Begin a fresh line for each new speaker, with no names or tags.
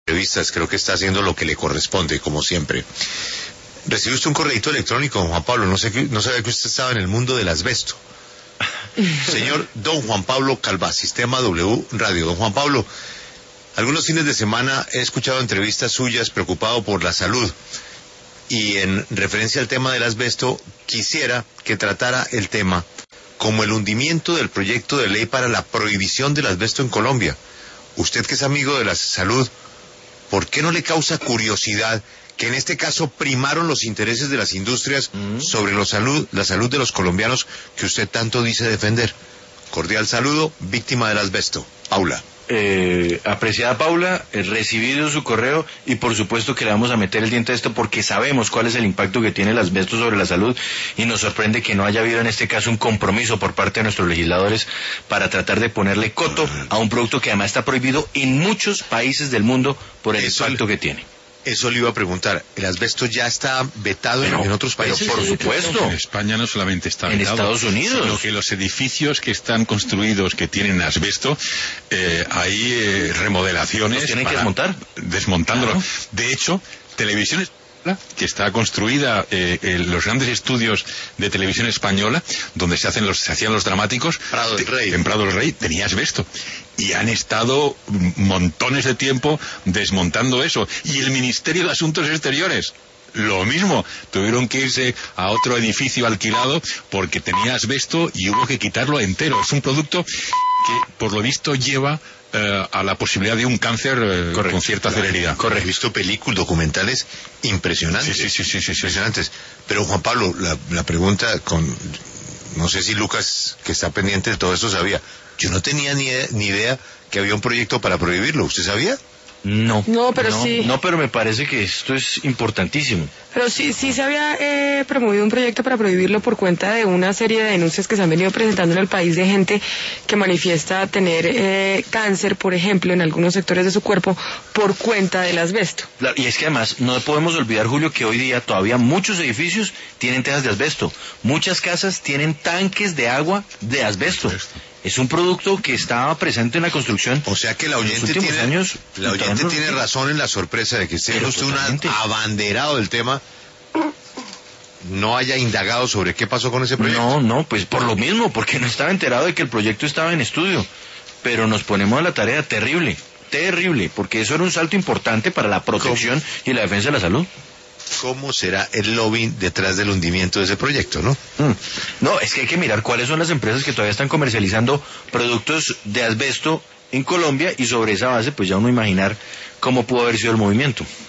entrevistas, creo que está haciendo lo que le corresponde, como siempre. Recibió usted un correíto electrónico, don Juan Pablo, no sabía que usted estaba en el mundo del asbesto. Señor don Juan Pablo Calvá, Sistema W Radio. Don Juan Pablo, algunos fines de semana he escuchado entrevistas suyas preocupado por la salud, y en referencia al tema del asbesto, quisiera que tratara el tema como el hundimiento del proyecto de ley para la prohibición del asbesto en Colombia. Usted que es amigo de la salud, ¿por qué no le causa curiosidad que en este caso primaron los intereses de las industrias sobre la salud de los colombianos que usted tanto dice defender? Cordial saludo, víctima del asbesto. Paula.
Apreciada Paula, recibido su correo, y por supuesto que le vamos a meter el diente a esto porque sabemos cuál es el impacto que tiene el asbesto sobre la salud, y nos sorprende que no haya habido en este caso un compromiso por parte de nuestros legisladores para tratar de ponerle coto a un producto que además está prohibido en muchos países del mundo por el impacto que tiene.
Eso le iba a preguntar, ¿el asbesto ya está vetado en otros países?
Pero por supuesto.
En España no solamente está vetado,
en Estados Unidos,
sino que los edificios que están construidos que tienen asbesto, hay remodelaciones.
¿Los tienen que desmontar?
Desmontándolo. Claro. De hecho, televisiones que está construida en los grandes estudios de televisión española, donde se hacían los dramáticos,
Prado del Rey.
En Prado del Rey tenía asbesto, y han estado montones de tiempo desmontando eso. Y el Ministerio de Asuntos Exteriores, lo mismo, tuvieron que irse a otro edificio alquilado porque tenía asbesto y hubo que quitarlo entero. Es un producto que por lo visto lleva a la posibilidad de un cáncer con cierta celeridad.
Correcto. He visto películas, documentales impresionantes.
Sí.
Impresionantes. Pero Juan Pablo, la pregunta no sé si Lucas, que está pendiente de todo esto, sabía. Yo no tenía ni idea que había un proyecto para prohibirlo. ¿Usted sabía?
No,
pero sí.
No, pero me parece que esto es importantísimo.
Pero sí se había promovido un proyecto para prohibirlo por cuenta de una serie de denuncias que se han venido presentando en el país de gente que manifiesta tener cáncer, por ejemplo, en algunos sectores de su cuerpo por cuenta del asbesto.
Y es que además no podemos olvidar, Julio, que hoy día todavía muchos edificios tienen tejas de asbesto. Muchas casas tienen tanques de agua de asbesto. Es un producto que estaba presente en la construcción.
O sea que la oyente tiene razón en la sorpresa de que siendo usted un abanderado del tema, no haya indagado sobre qué pasó con ese proyecto.
No, pues por lo mismo, porque no estaba enterado de que el proyecto estaba en estudio. Pero nos ponemos a la tarea terrible, porque eso era un salto importante para la protección y la defensa de la salud.
¿Cómo será el lobbying detrás del hundimiento de ese proyecto, no?
No, es que hay que mirar cuáles son las empresas que todavía están comercializando productos de asbesto en Colombia, y sobre esa base pues ya uno imaginar cómo pudo haber sido el movimiento.